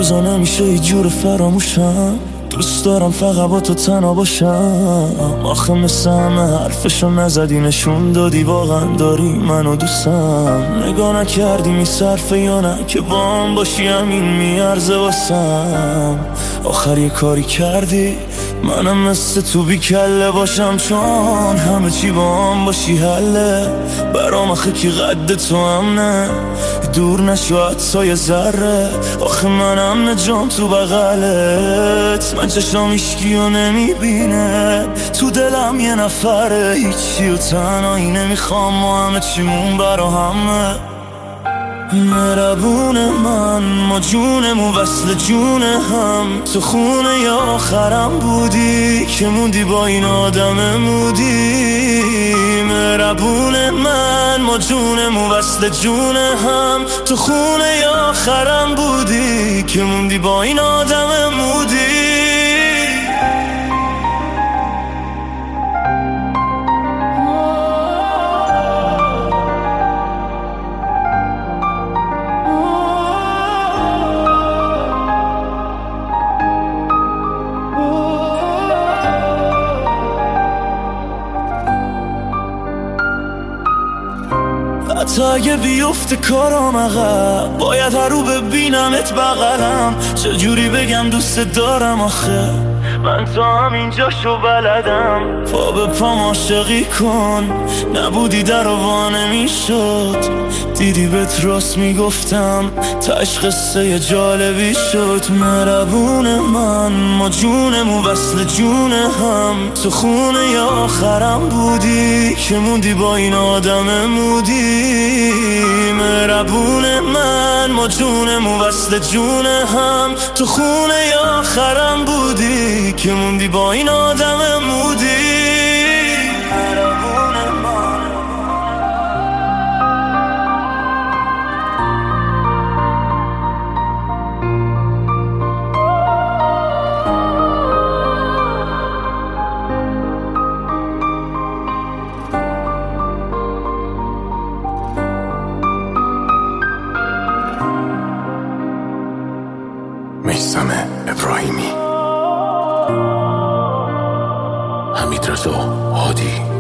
روزا نمیشه یه جور فراموشم، دوست دارم فقط با تو تنها باشم. آخه مثل همه حرفشو نزدی، نشون دادی واقعا داری منو دوستم. نگاه نکردی میصرفه یا نه که با هم باشی همین میارزه واسم. آخر یه کاری کردی منم مثل تو بی کله باشم، چون همه چی با هم باشی حله برام. آخه کی قد تو هم نه دور نشو حتی یه ذره. آخه منم نجام تو بغلت، من چشم ایشکیو نمیبینه، تو دلم یه نفره هیچی و تنهایی نمیخوام و همه چیمون برا همه. مهربون من ما جونمون وصل جون هم، تو خونه یا آخرم بودی که موندی با این آدم مودی. مهربون من ما جونمون وصل جون هم، تو خونه یا آخرم بودی که موندی با این آدم مودی. حتی اگه بیفته کارام عقب، باید هر رو ببینمت بغلم. چجوری بگم دوست دارم آخه من تا همینجاشو بلدم. پا به پام عاشقی کن، نبودی در و نمیشد، دیدی بهت راست میگفتم، تاش قصه جالبی شد. مهربون من ما جونمون وصل جون هم، تو خونه یا آخرم بودی که موندی با این آدم مودی. مهربون من ما جونمون وصل جون هم، تو خونه یا آخرم بودی که موندی با این آدم مودی. میثم ابراهیمی، حمیدرضا هادی.